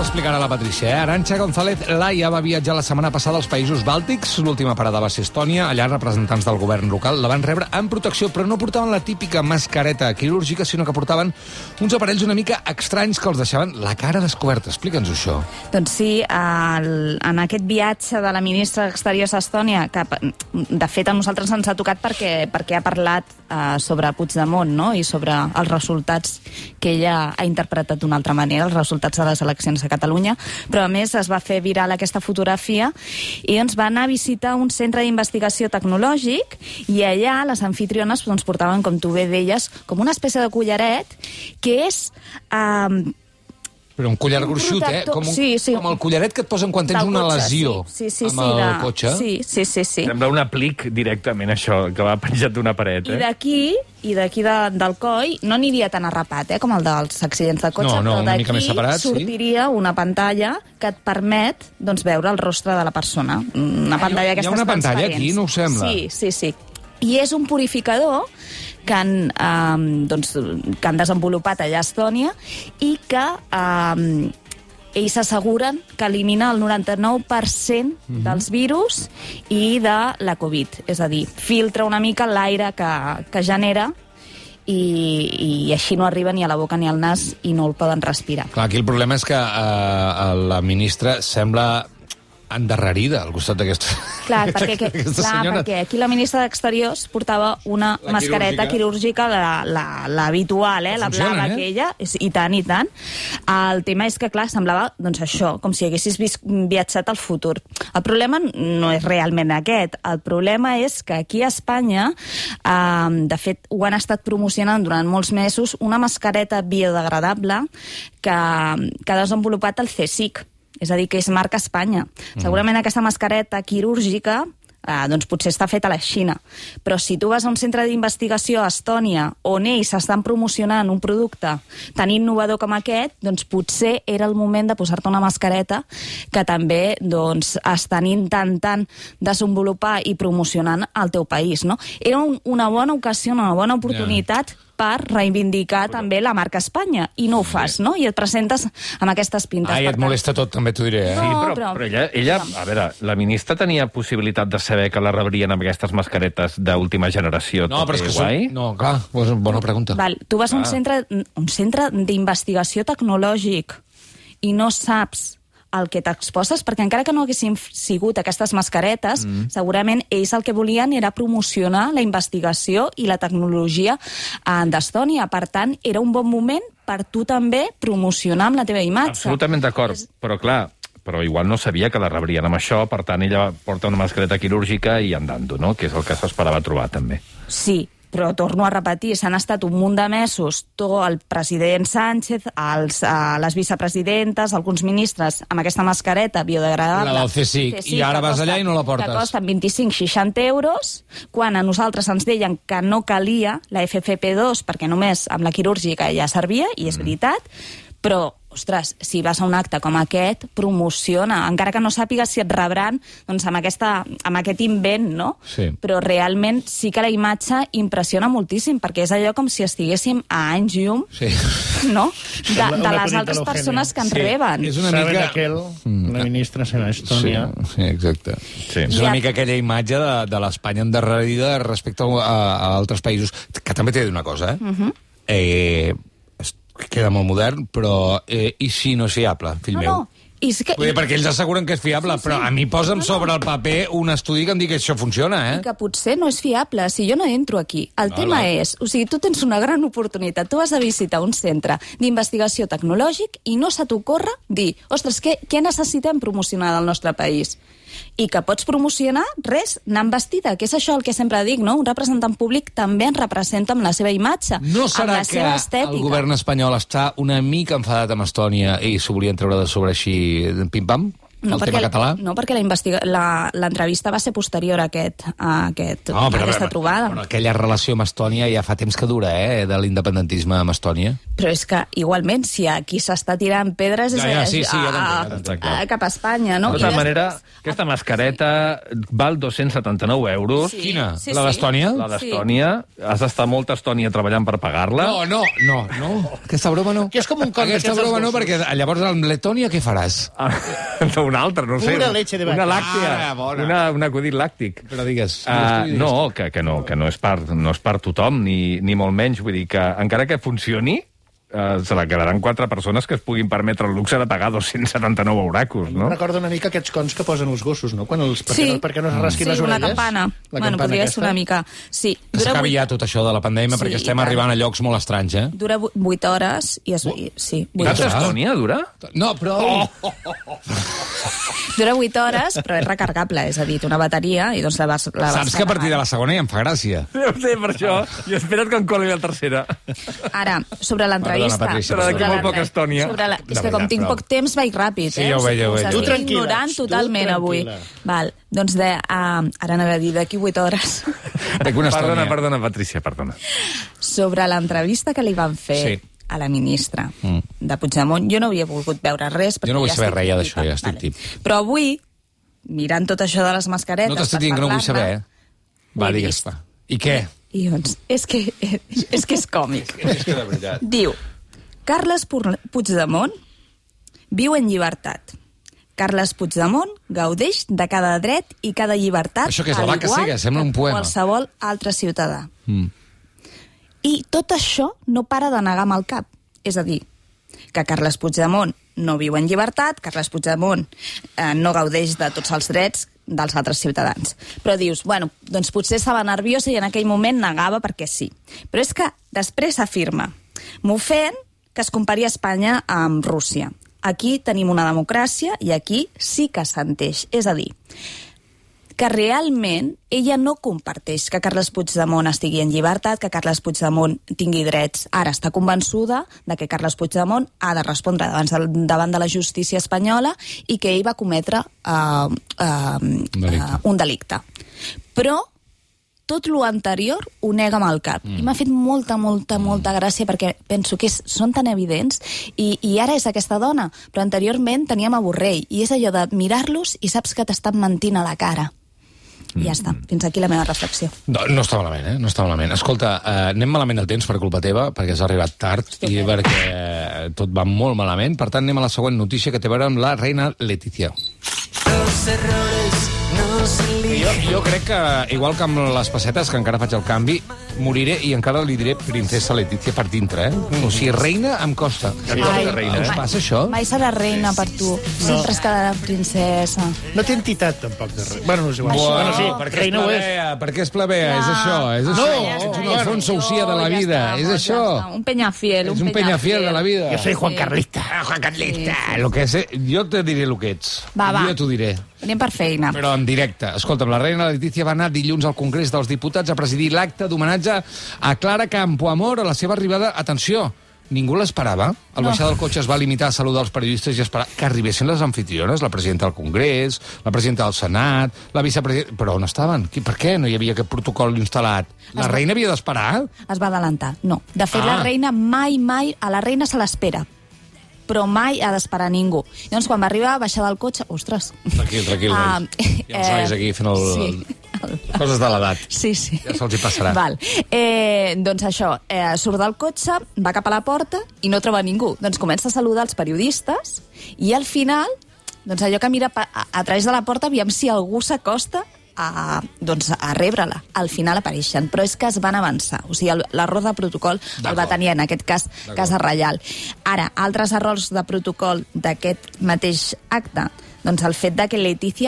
explicarà la Patrícia. Arantxa González Laya va viatjar la setmana passada als països bàltics. L'última parada va ser Estònia. Allà representants del govern local la van rebre amb protecció, però no portaven la típica mascareta quirúrgica, sinó que portaven uns aparells una mica estranys que els deixaven la cara descoberta. Explica'ns això. Doncs sí, en aquest viatge de la ministra d'Exteriors a Estònia, que de fet a nosaltres ens ha tocat perquè ha parlat sobre Puigdemont, no? I sobre els resultats que ella ha interpretat d'una altra manera, els resultats de les eleccions a Catalunya, però a més es va fer viral aquesta fotografia i ens va anar a visitar un centre d'investigació tecnològic i allà les anfitriones doncs, portaven, com tu bé deies, com una espècie de collaret que és... Però un collar gruixut, com el collaret que et posen quan tens una lesió amb el cotxe. Sí. Sembla un aplic directament, això, que va penjat d'una paret. I d'aquí del coll no aniria tan arrapat com el dels accidents de cotxe, però d'aquí sortiria una pantalla que et permet veure el rostre de la persona. Una pantalla hi ha una pantalla aquí, no us sembla? Sí. I és un purificador que han desenvolupat allà a Estònia i que ells asseguren que elimina el 99% dels virus i de la Covid. És a dir, filtra una mica l'aire que genera i així no arriba ni a la boca ni al nas i no el poden respirar. Clar, aquí el problema és que la ministra sembla endarrerida al costat d'aquesta perquè aquí la ministra d'Exteriors portava una mascareta quirúrgica, la habitual, la blava aquella, i tant. El tema és que, clar, semblava això, com si haguessis viatjat al futur. El problema no és realment aquest. El problema és que aquí a Espanya, de fet, ho han estat promocionant durant molts mesos, una mascareta biodegradable que ha desenvolupat el CSIC. És a dir, que és marca Espanya. Segurament aquesta mascareta quirúrgica potser està feta a la Xina. Però si tu vas a un centre d'investigació a Estònia on ells estan promocionant un producte tan innovador com aquest, doncs potser era el moment de posar-te una mascareta que també estan intentant desenvolupar i promocionant al teu país. No? Era una bona ocasió, una bona oportunitat per reivindicar també la marca Espanya, i no ho fas, no? I et presentes amb aquestes pintes. Et molesta tot, també t'ho diré. Sí, però ella, a veure, la ministra tenia possibilitat de saber que la rebrien amb aquestes mascaretes d'última generació. No, però és que no, clar, és bona pregunta. Tu vas a un centre d'investigació tecnològic i no saps el que t'exposes, perquè encara que no haguessin sigut aquestes mascaretes, segurament ells el que volien era promocionar la investigació i la tecnologia d'Estònia. Per tant, era un bon moment per tu també promocionar amb la teva imatge. Absolutament d'acord, però clar, però igual no sabia que la rebrien amb això, per tant ella porta una mascareta quirúrgica i andando, no? Que és el que s'esperava trobar també. Sí, però torno a repetir, s'han estat un munt de mesos, el president Sánchez, les vicepresidentes, alguns ministres, amb aquesta mascareta biodegradable. La del CSIC, i ara vas allà i no la portes. Que costen 25-60 euros, quan a nosaltres ens deien que no calia la FFP2, perquè només amb la quirúrgica ja servia, i és veritat, però, ostres, si vas a un acte com aquest, promociona, encara que no sàpigues si et rebran amb aquest invent, no? Sí. Però realment sí que la imatge impressiona moltíssim, perquè és allò com si estiguéssim a anys llum, no? De les altres persones que ens reben. És una mica... la ministra serà Estònia. Sí, exacte. És una mica aquella imatge de l'Espanya endarrerida respecte a altres països, que també t'he de dir una cosa, queda molt modern, però i si no és fiable, fill meu? Perquè ells asseguren que és fiable, però a mi posa'm sobre el paper un estudi que em digui que això funciona, I que potser no és fiable, si jo no entro aquí. El tema és, tu tens una gran oportunitat, tu vas a visitar un centre d'investigació tecnològic i no se t'ocorre dir, ostres, què necessitem promocionar del nostre país? I que pots promocionar res, anant vestida, que és això el que sempre dic, no? Un representant públic també ens representa amb la seva imatge, no serà amb la seva estètica. El govern espanyol està una mica enfadat amb Estònia i s'ho volien treure de sobre així, pim-pam? el tema català? No, perquè l'entrevista va ser posterior a aquesta trobada. Però aquella relació amb Estònia ja fa temps que dura, de l'independentisme amb Estònia. Però és que, igualment, si aquí s'està tirant pedres cap a Espanya, no? De tota manera, aquesta mascareta val 279 euros. Quina? La d'Estònia? La d'Estònia. Has d'estar molta Estònia treballant per pagar-la? No. Aquesta broma no. Que és com un con Aquesta broma no, perquè llavors amb Letònia què faràs? Una altra, no sé. Pura leche de vaca. Una làctea. Un acudit làctic. Però digues. No, que no és per tothom, ni molt menys. Vull dir que encara que funcioni, se la quedaran 4 persones que es puguin permetre el luxe de pagar 279 euracos, no? Recorda una mica aquests cons que posen els gossos, no? Perquè no es rasquin les orelles. Sí, una campana. Bueno, podria ser una mica... Sí. Que s'acabi ja tot això de la pandèmia, perquè estem arribant a llocs molt estranys, Dura 8 hores i es... Sí. Saps Estònia, dura? No, però... Dura 8 hores, però és recargable, és a dir, una bateria i doncs la vas Saps que a partir de la segona ja em fa gràcia. Ja ho sé, per això. I espera't que em coli la tercera. Ara, sobre l'entrevista... Però d'aquí molt poca Estònia. És que com tinc poc temps vaig ràpid, Sí, ja ho veig. Tu tranquil·la. Ignorant totalment avui. Val, doncs ara anava a dir d'aquí 8 hores. Perdona, Patrícia, perdona. Sobre l'entrevista que li van fer a la ministra de Puigdemont, jo no havia volgut veure res. Jo no vull saber res d'això, ja estic tip. Però avui, mirant tot això de les mascaretes... No t'estic dient que no vull saber, Va, digues. I què? I doncs, és que és còmic. És que de veritat. Diu, Carles Puigdemont viu en llibertat. Carles Puigdemont gaudeix de cada dret i cada llibertat. Això que és la vaca cega, sembla un poema. Qualsevol altre ciutadà. I tot això no para de negar amb el cap. És a dir, que Carles Puigdemont no viu en llibertat, Carles Puigdemont no gaudeix de tots els drets dels altres ciutadans. Però dius, bueno, doncs potser estava nerviosa i en aquell moment negava perquè sí. Però és que després afirma, m'ofèn que es compari Espanya amb Rússia. Aquí tenim una democràcia i aquí sí que s'enteix. És a dir, que realment ella no comparteix que Carles Puigdemont estigui en llibertat, que Carles Puigdemont tingui drets. Ara està convençuda de que Carles Puigdemont ha de respondre davant de la justícia espanyola i que ell va cometre un delicte. Però tot lo anterior ho nega amb el cap. I m'ha fet molta gràcia perquè penso que són tan evidents i ara és aquesta dona, però anteriorment teníem a Borrell i és allò de mirar-los i saps que t'estan mentint a la cara. I ja està. Fins aquí la meva reflexió. No està malament, No està malament. Escolta, anem malament del temps per culpa teva, perquè has arribat tard i perquè tot va molt malament. Per tant, anem a la següent notícia que té a veure amb la reina Letizia. Jo crec que, igual que amb les pessetes, que encara faig el canvi, moriré i encara li diré princesa Letizia per dintre, O sigui, reina em costa. Us passa això? Mai serà reina per tu. Sempre es quedarà princesa. No té entitat, tampoc, de reina. Bueno, no és igual. Bueno, sí, perquè és plebea, és això. Ets un Alfonso Ucía de la vida, és això. Un peñafiel. Ets un peñafiel de la vida. Jo soy Juan Carlista. Juan Carlista. Jo te diré el que ets. Jo t'ho diré. Anem per feina. Però en directe. Escolta'm, la reina Letizia va anar dilluns al Congrés dels Diputats a presidir l'acte d'homenatge a Clara Campoamor a la seva arribada. Atenció, ningú l'esperava. Al baixar del cotxe es va limitar a saludar els periodistes i esperar que arribessin les anfitriones, la presidenta del Congrés, la presidenta del Senat, la vicepresidenta... Però on estaven? Per què no hi havia aquest protocol instal·lat? La reina havia d'esperar? Es va adelantar, no. De fet, la reina mai, a la reina se l'espera, però mai ha d'esperar ningú. Llavors, quan va arribar, a baixar del cotxe... Ostres! Tranquil. Hi ha uns nois aquí fent coses de l'edat. Sí. Ja se'ls hi passarà. Val. Doncs això, surt del cotxe, va cap a la porta i no troba ningú. Doncs comença a saludar els periodistes i al final, doncs allò que mira a través de la porta, aviam si algú s'acosta a rebre-la. Al final apareixen, però és que es van avançar. O sigui, l'error de protocol el va tenir en aquest cas Casa Reial. Ara, altres errors de protocol d'aquest mateix acte, doncs el fet de que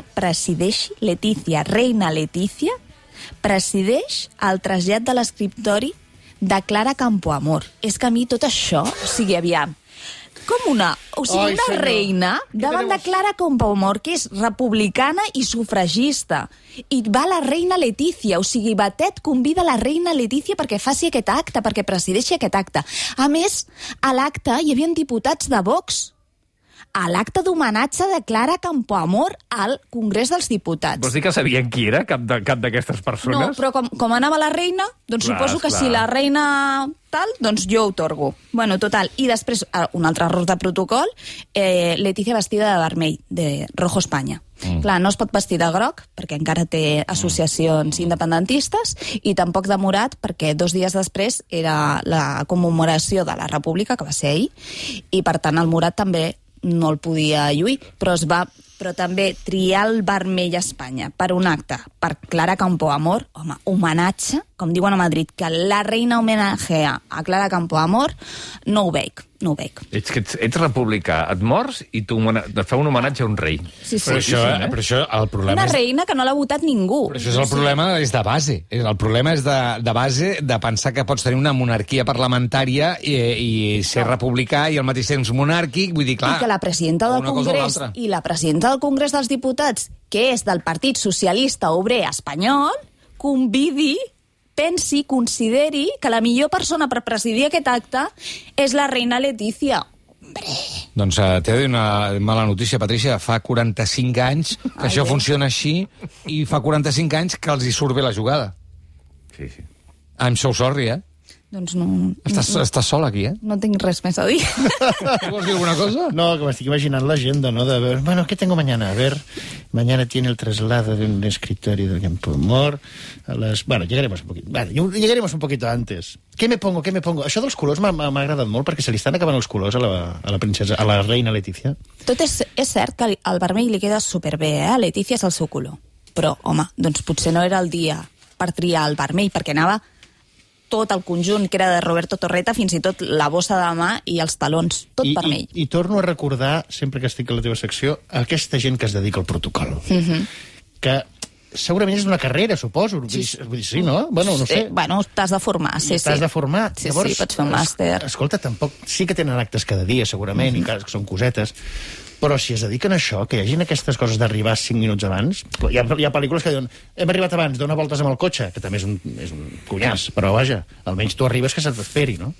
reina Letizia, presideix el trasllat de l'escriptori de Clara Campoamor. És que a mi tot això, o sigui, aviam, com una reina davant de Clara Campoamor, que és republicana i sufragista. I va la reina Letizia, o sigui, Batet convida la reina Letizia perquè faci aquest acte, perquè presideixi aquest acte. A més, a l'acte hi havia diputats de Vox. a l'acte d'homenatge de Clara Campoamor al Congrés dels Diputats. Vols dir que sabien qui era, cap d'aquestes persones? No, però com anava la reina, doncs suposo que si la reina tal, doncs jo ho torgo. Bueno, total. I després, un altre error de protocol, Letícia vestida de vermell, de Rojo Espanya. Clar, no es pot vestir de groc, perquè encara té associacions independentistes, i tampoc de morat, perquè 2 dies després era la commemoració de la República, que va ser ahir, i per tant el morat també no el podia lluir, però també triar el vermell a Espanya per un acte, per Clara Campoamor, home, homenatge, com diuen a Madrid, que la reina homenatgea a Clara Campoamor, no ho veig. Ets republicà, et mors i et fa un homenatge a un rei. Sí. Però això, el problema una reina que no l'ha votat ningú. Però això és el problema, és de base. El problema és de base de pensar que pots tenir una monarquia parlamentària i ser republicà i al mateix temps monàrquic, vull dir, clar... I que la presidenta del Congrés dels Diputats, que és del Partit Socialista Obrer Espanyol, consideri que la millor persona per presidir aquest acte és la reina Letícia. Hombre. Doncs t'he de dir una mala notícia, Patrícia. Fa 45 anys que això funciona així i fa 45 anys que els hi surt bé la jugada. Sí. I'm so sorry, Doncs no... Estàs sol aquí, No tinc res més a dir. Vols dir alguna cosa? No, que m'estic imaginant l'agenda, ¿no? De ver, bueno, ¿qué tengo mañana? A ver, mañana tiene el traslado de un escritorio de Campoamor a las... Bueno, llegaremos un poquito antes. ¿Qué me pongo? Això dels colors m'ha agradat molt, perquè se li estan acabant els colors a la princesa, a la reina Letícia. Tot és cert que el vermell li queda superbé, a Letícia és el seu color. Però, home, doncs potser no era el dia per triar el vermell, perquè anava tot el conjunt, que era de Roberto Torreta, fins i tot la bossa de mà i els talons, tot vermell. I torno a recordar, sempre que estic a la teva secció, aquesta gent que es dedica al protocol. Que segurament és una carrera, suposo. Vull dir, sí, no? Bueno, no sé. Bueno, t'has de formar, sí. T'has de formar. Sí, pots fer un màster. Escolta, tampoc... Sí que tenen actes cada dia, segurament, i que són cosetes, però si es dediquen a això, que hi hagin aquestes coses d'arribar 5 minuts abans... Hi ha pel·lícules que diuen, hem arribat abans, dona voltes amb el cotxe, que també és un cunyàs, però vaja, almenys tu arribes que se't esperi, no?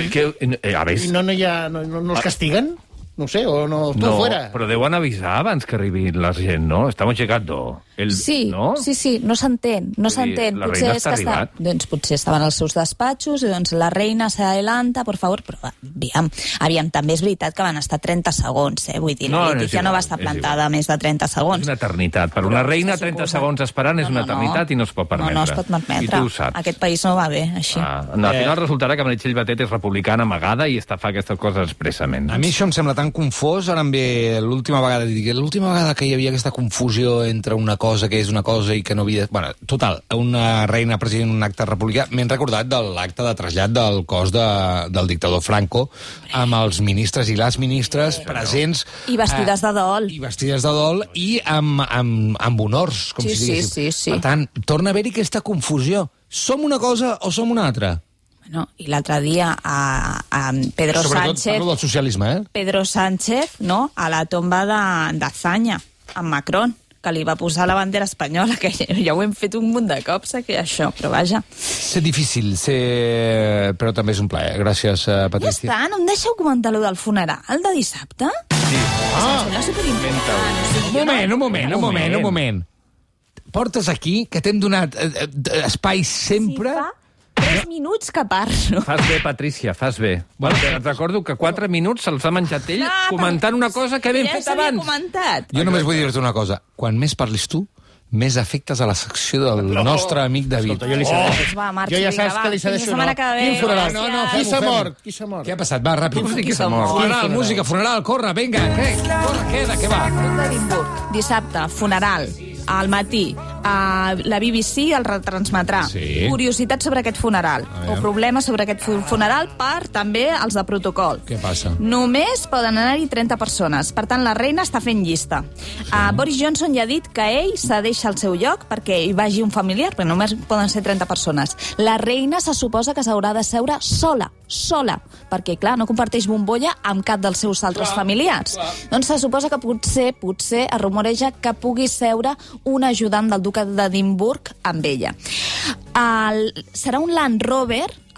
I no els castiguen? No sé, o no... No, però deuen avisar abans que arribi la gent, no? Estamos llegando. Sí, no? Sí, no s'entén. La reina està arribat. Doncs potser estaven als seus despatxos, i doncs la reina s'adelanta, por favor, però aviam, també és veritat que van estar 30 segons, vull dir, la Letícia no va estar plantada més de 30 segons. És una eternitat. Per una reina, 30 segons esperant és una eternitat i no es pot permetre. No es pot permetre. I tu ho saps. Aquest país no va bé, així. Al final resultarà que Meritxell Batet és republicana amagada i fa aquestes coses expressament. A mi això em sembla tan confós, ara em ve l'última vegada que hi havia aquesta confusió entre una cosa que és una cosa i que no havia... Bueno, total, una reina president un acte republicà, m'he recordat de l'acte de trasllat del cos del dictador Franco amb els ministres i les ministres presents... I vestides de dol. I amb honors, com si diguéssim. Sí. Per tant, torna a haver-hi aquesta confusió. Som una cosa o som una altra? No, i l'altre dia a Pedro Sobretot Sánchez... parlo del socialisme, Pedro Sánchez, no?, a la tomba d'Azanya, amb Macron, que li va posar la bandera espanyola, que ja ho hem fet un munt de cops, això, però vaja. És difícil, però també és un plaer. Gràcies, Patrícia. Ja està, no em deixeu comentar allò del funeral de dissabte? Sí. Em sembla superimportant. Un moment. Portes aquí, que t'hem donat espai sempre... Sí, fa 3 minuts que parlo. Fas bé, Patrícia, fas bé. Bueno, et recordo que 4 minuts se'ls ha menjat ell comentant una cosa que hem fet abans. Comentat. Jo només vull dir-te una cosa. Quan més parlis tu, més afectes a la secció del nostre amic David. Escolta, jo ja saps que li cedeixo. Quin funeral? Qui s'ha mort? Què ha passat? Va, ràpid. Qui s'ha mort? Funeral, música, funeral, corre, vinga. Corre, què va? D'Edimburg, dissabte, funeral. Al matí, la BBC el retransmetrà. Sí. Curiositat sobre aquest funeral. O problemes sobre aquest funeral per també els de protocol. Què passa? Només poden anar-hi 30 persones. Per tant, la reina està fent llista. Boris Johnson ja ha dit que ell cedeix el seu lloc perquè hi vagi un familiar, però només poden ser 30 persones. La reina se suposa que s'haurà de seure sola, perquè, clar, no comparteix bombolla amb cap dels seus altres familiars. Doncs se suposa que potser es rumoreja que pugui seure un ajudant del duque d'Edimburg amb ella. Serà un Land Rover,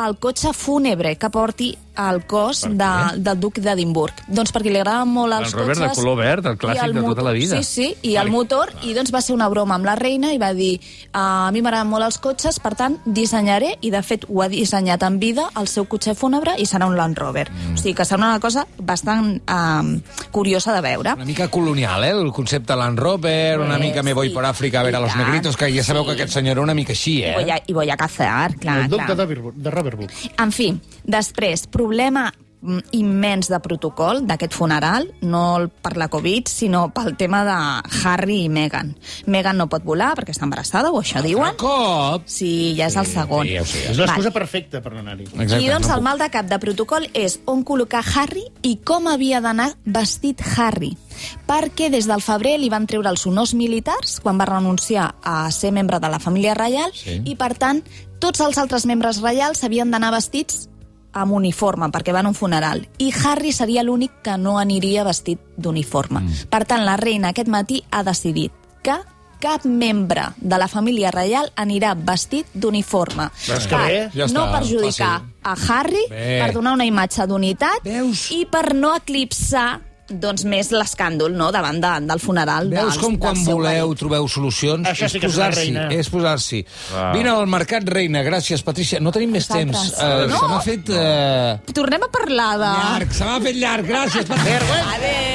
el cotxe fúnebre que porti el cos del duc d'Edimburg. Doncs perquè li agraden molt els cotxes... El Robert de color verd, el clàssic de tota la vida. Sí, i el motor, i doncs va ser una broma amb la reina i va dir, a mi m'agraden molt els cotxes, per tant, dissenyaré, i de fet ho ha dissenyat en vida, el seu cotxe fúnebre, i serà un Land Rover. O sigui que serà una cosa bastant curiosa de veure. Una mica colonial, el concepte Land Rover, una mica me voy por África a ver a los negritos, que ja sabeu que aquest senyor era una mica així, I voy a cazar, clar. El duc de Roverwood. En fi, després, problema immens de protocol d'aquest funeral, no per la Covid, sinó pel tema de Harry i Meghan. Meghan no pot volar perquè està embarassada, o això diuen. Cop! Sí, ja és el segon. Sí, ja ho sé. És l'excusa perfecta per no anar-hi. I doncs el mal de cap de protocol és on col·locar Harry i com havia d'anar vestit Harry. Perquè des del febrer li van treure els honors militars quan va renunciar a ser membre de la família reial i, per tant, tots els altres membres reials havien d'anar vestits amb uniforme, perquè van a un funeral. I Harry seria l'únic que no aniria vestit d'uniforme. Per tant, la reina aquest matí ha decidit que cap membre de la família reial anirà vestit d'uniforme. No perjudicar a Harry, per donar una imatge d'unitat i per no eclipsar doncs més l'escàndol, no?, davant del funeral del seu Veus com quan voleu trobeu solucions? Això sí que és una reina. És posar-s'hi. Vine al mercat, reina. Gràcies, Patrícia. No tenim més temps. Se m'ha fet... Tornem a parlar de... Llarg, se m'ha fet llarg. Gràcies, Patrícia. Adéu.